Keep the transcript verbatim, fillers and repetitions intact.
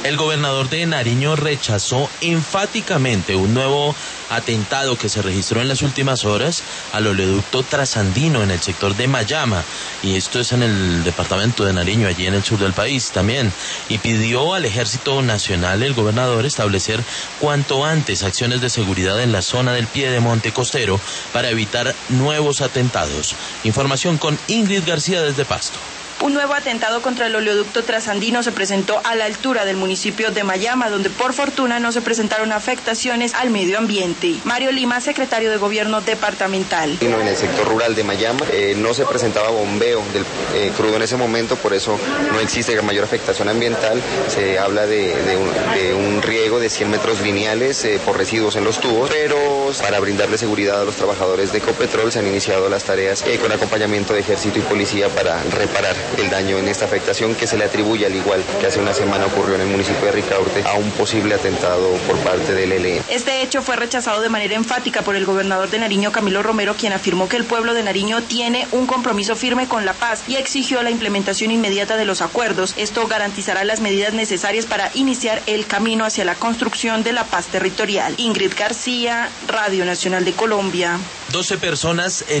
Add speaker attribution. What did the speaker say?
Speaker 1: El gobernador de Nariño rechazó enfáticamente un nuevo atentado que se registró en las últimas horas al oleoducto Trasandino en el sector de Mayama, y esto es en el departamento de Nariño, allí en el sur del país también, y pidió al Ejército Nacional, el gobernador, establecer cuanto antes acciones de seguridad en la zona del piedemonte costero para evitar nuevos atentados. Información con Ingrid García desde Pasto.
Speaker 2: Un nuevo atentado contra el oleoducto Trasandino se presentó a la altura del municipio de Mayama, donde por fortuna no se presentaron afectaciones al medio ambiente. Mario Lima, secretario de Gobierno departamental.
Speaker 3: En el sector rural de Mayama eh, no se presentaba bombeo del eh, crudo en ese momento, por eso no existe mayor afectación ambiental. Se habla de, de, un, de un riego de cien metros lineales eh, por residuos en los tubos, pero para brindarle seguridad a los trabajadores de Ecopetrol se han iniciado las tareas eh, con acompañamiento de ejército y policía para reparar el daño en esta afectación que se le atribuye, al igual que hace una semana ocurrió en el municipio de Ricaurte, a un posible atentado por parte del E L N.
Speaker 2: Este hecho fue rechazado de manera enfática por el gobernador de Nariño, Camilo Romero, quien afirmó que el pueblo de Nariño tiene un compromiso firme con la paz y exigió la implementación inmediata de los acuerdos. Esto garantizará las medidas necesarias para iniciar el camino hacia la construcción de la paz territorial. Ingrid García, Radio Nacional de Colombia.
Speaker 1: doce personas